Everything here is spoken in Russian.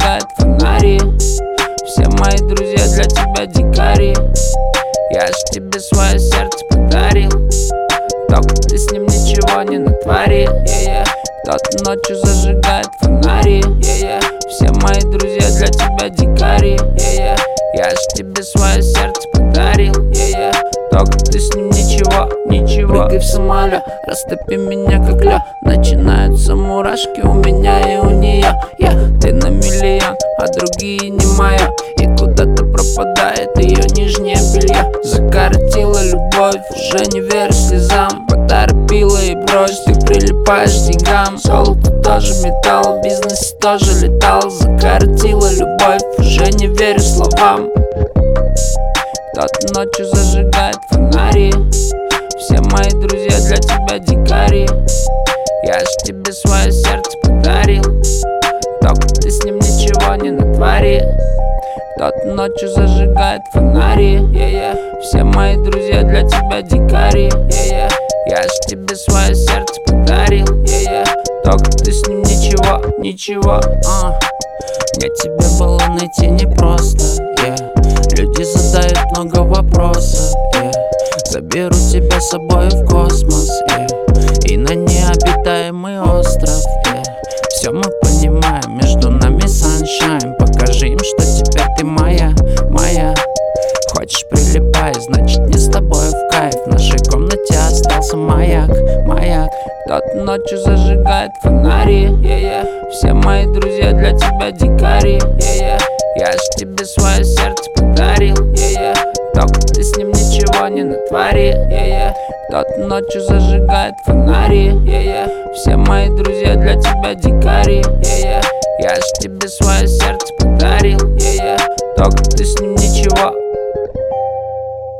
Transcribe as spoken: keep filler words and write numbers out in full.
зажигает фонари. Все мои друзья для тебя дикари. Я ж тебе свое сердце подарил, только ты с ним ничего не натвори. yeah, yeah. Кто-то ночью зажигает фонари. yeah, yeah. Все мои друзья для тебя дикари. yeah, yeah. Я ж тебе свое сердце подарил. yeah, yeah. Только ты с ним ничего, ничего. Прыгай в самолет, растопи меня как лед. Начинаются мурашки у меня и у нее. yeah. Ты на миллион, а другие не моё. И куда-то пропадает ее нижнее белье. Закоротила любовь, уже не верю слезам. Поторопила и брось, ты прилипаешь к деньгам. Золото тоже металл, в бизнесе тоже летал. Закоротила любовь, уже не верю словам. Кто-то ночью зажигает фонари. Все мои друзья для тебя дикари. Я ж тебе свое сердце подарил, только ты с ним ничего не натвори. Кто-то ночью зажигает фонари. yeah, yeah. Все мои друзья для тебя дикари. yeah, yeah. Я ж тебе свое сердце подарил. yeah, yeah. Только ты с ним ничего, ничего. uh. Мне тебя было найти непросто. yeah. Люди задают много вопросов. yeah. Заберу тебя с собой в космос. yeah. И на необитаемый остров. yeah. Все мы понимаем, между нами sunshine. Покажи им, что теперь ты моя, моя. Хочешь прилипай, значит не с тобой в кайф. В нашей комнате остался маяк, маяк. Кто-то ночью зажигает фонари. yeah, yeah. Все мои друзья для тебя дикари. yeah, yeah. Я ж тебе свое сердце подарил. yeah, yeah. Только ты с ним ничего не натвори. yeah, yeah. Кто-то ночью зажигает фонари. yeah, yeah. Все мои друзья для тебя дикари. yeah, yeah. Я ж тебе свое сердце подарил. yeah, yeah. Только ты с ним ничего